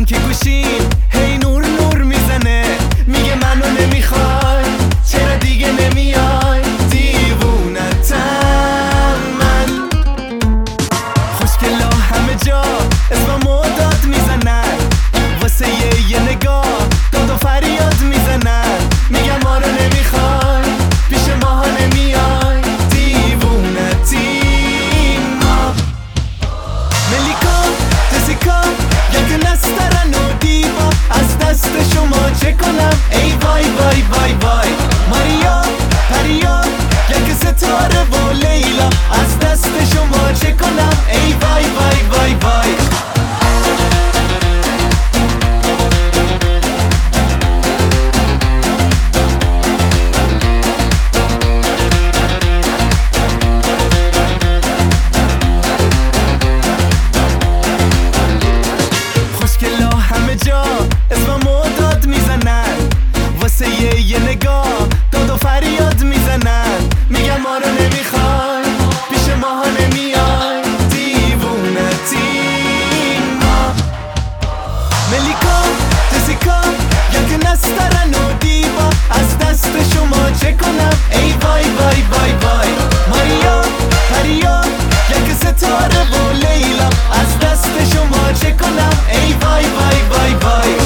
الان که گوشیم هی نور نور میزنه، میگه منو نمیخوای چرا دیگه نمیای، دیوونتم من. خوشگلا همه جا اسممو داد میزنن، واسه یه نگاه داد و فریاد میزنن، میگم ما رو نمیخوای پیش ماها نمیای، دیوونتی ما. ملیکا جسیکا یک نسترن و دیوا، از دست شما چه کنم ای وای وای وای وای. ماریا پریا یک ستاره و لیلا، از دست شما چه کنم ای وای وای وای وای. خوشگلا همه جا اسممو داد میزنن، واسه یه نگاه داد و فریاد میزنن، میگم ما رو نمیخوای پیش ماها نمیای، دیوونتی ما. ملیکا جسیکا یک نسترن و دیوا، از دست شما چه کنم ای وای وای وای وای. ماریا پریا یک ستاره و لیلا، از دست شما چه کنم ای وای وای وای وای.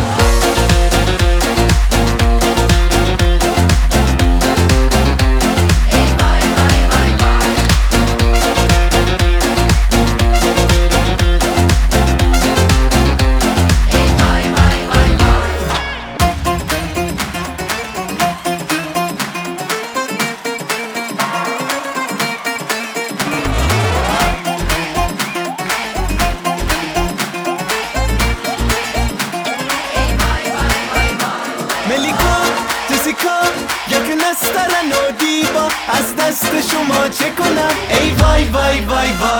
ملیکا جسیکا یک نسترن و دیوا، از دست شما چه کنم ای وای وای وای وای.